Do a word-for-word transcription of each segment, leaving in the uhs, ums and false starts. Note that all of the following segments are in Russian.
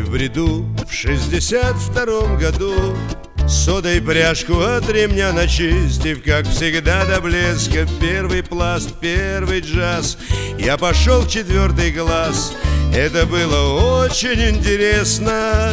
в бреду в шестьдесят втором году, содой пряжку от ремня начистив, как всегда до блеска, первый пласт, первый джаз, я пошел в четвертый класс. Это было очень интересно.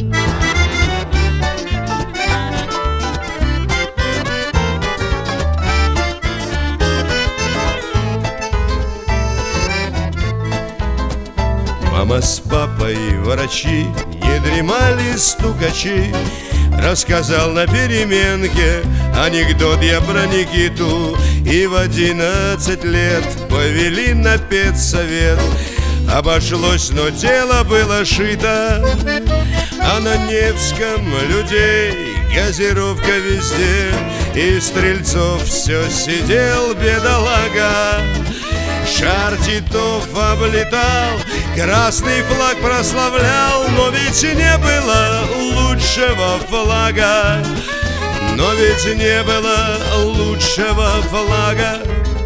Мама с папой врачи, не дремали стукачи. Рассказал на переменке анекдот я про Никиту. И в одиннадцать лет повели на педсовет. Обошлось, но тело было шито, а на Невском людей газировка везде. И Стрельцов все сидел, бедолага. Шар Титов облетал, красный флаг прославлял. Но ведь не было лучшего флага, но ведь не было лучшего флага.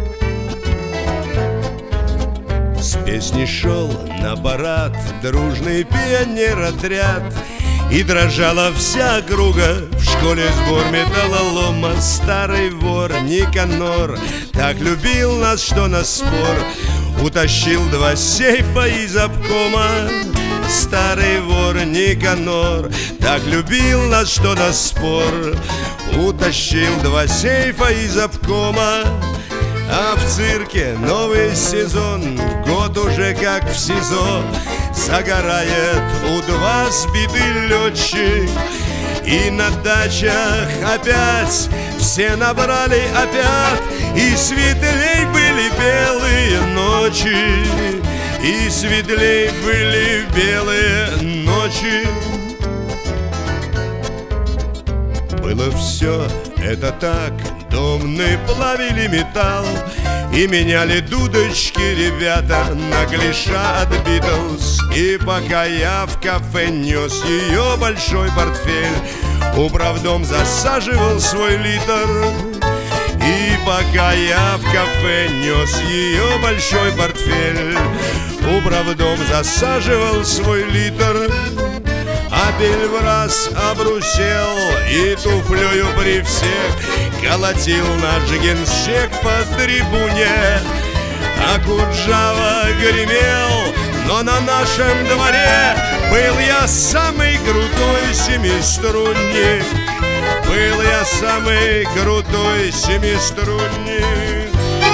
С песней шел на парад дружный пионер-отряд, и дрожала вся округа. В школе сбор металлолома. Старый вор Никанор так любил нас, что на спор утащил два сейфа из обкома. Старый вор Никанор так любил нас, что на спор утащил два сейфа из обкома. А в цирке новый сезон, год уже как в СИЗО. Загорает У-два сбитый летчик, и на дачах опять все набрали опять. И светлей были белые ночи, и светлей были белые ночи. Было все это так, домны плавили металл и меняли дудочки ребята на клиша от Битлз. И пока я в кафе нес ее большой портфель, управдом засаживал свой литр. И пока я в кафе нес ее большой портфель, управдом засаживал свой литр. Апель в раз обрусел и туфлею при всех колотил наш генсек по трибуне. А Куджава гремел, но на нашем дворе был я самый крутой семиструнник. Был я самый крутой семиструнник.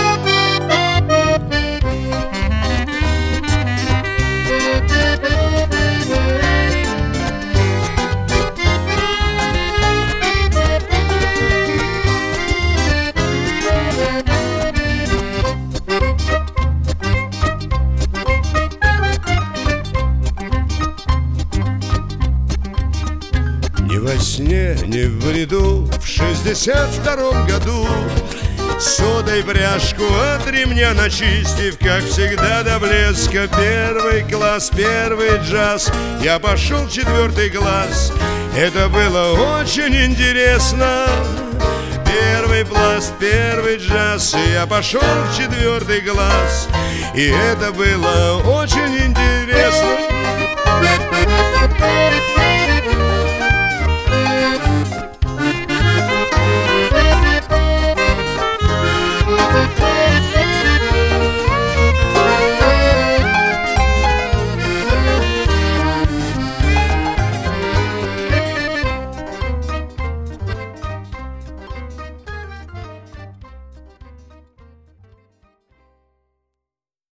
Ни во сне, ни в бреду в шестьдесят втором году, содой пряжку от ремня начистив, как всегда до блеска, первый класс, первый джаз, я пошел в четвертый класс. Это было очень интересно. Первый пласт, первый джаз, я пошел в четвертый класс. И это было очень интересно.